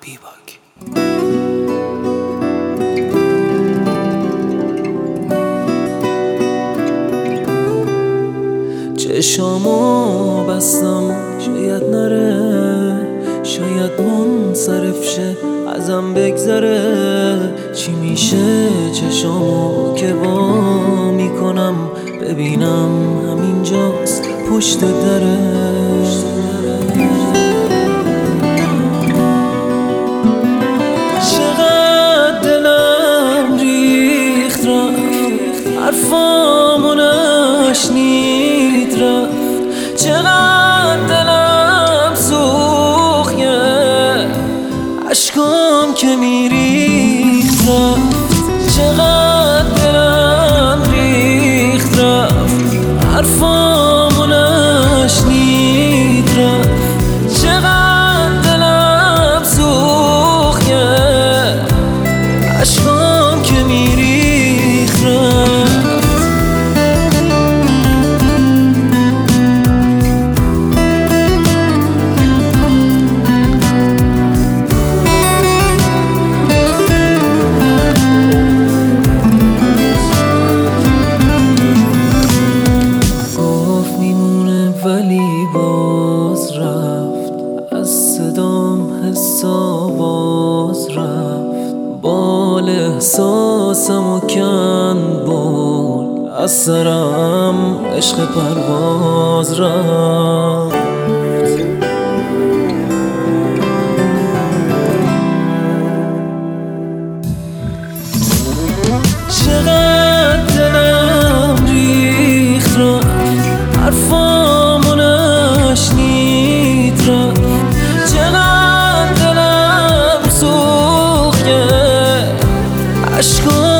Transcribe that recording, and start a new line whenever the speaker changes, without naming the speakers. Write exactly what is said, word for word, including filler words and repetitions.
بیباک. چشامو بستم شاید نره، شاید منصرف شه ازم بگذره. چی میشه چشامو که وا میکنم ببینم همینجاست پشت دره. چقدر دلم ریخت رفت، حرفامو نشنید رفت. چقدر دلم سوخت، عشقام که میریخت رفت. چقدر دلم ریخت رفت، حرفامو نشنید رفت. چقدر دلم سوخت، عشقام که میریخت رفت. ولی باز رفت، از صدام حسا باز رفت. بال احساسم و کن بود، از سرم عشق پرواز رفت. چقدر دلم ریخت رفت، حرفامو نشنید رفت. چقدر دلم سوخت، عشقام